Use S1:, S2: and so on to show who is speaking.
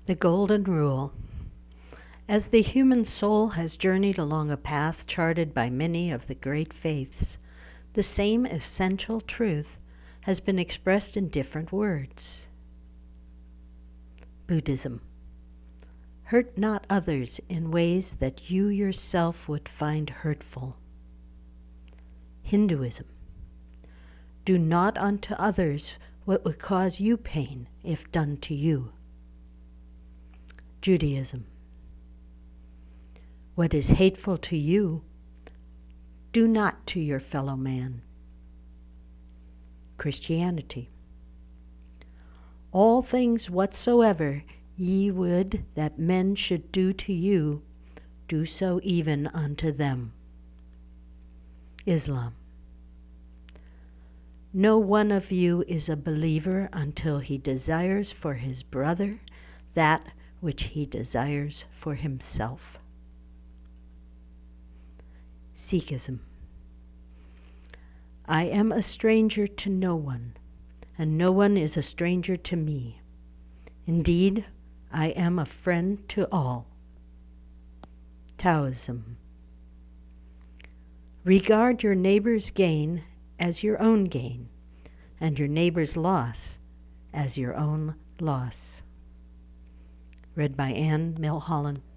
S1: The Golden Rule. As the human soul has journeyed along a path charted by many of the great faiths, the same essential truth has been expressed in different words. Buddhism. Hurt not others in ways that you yourself would find hurtful. Hinduism. Do not unto others what would cause you pain if done to you. Judaism. What is hateful to you, do not to your fellow man. Christianity. All things whatsoever ye would that men should do to you, do so even unto them. Islam. No one of you is a believer until he desires for his brother that which he desires for himself. Sikhism. I am a stranger to no one, and no one is a stranger to me. Indeed, I am a friend to all. Taoism. Regard your neighbor's gain as your own gain, and your neighbor's loss as your own loss. Read by Anne Milholland.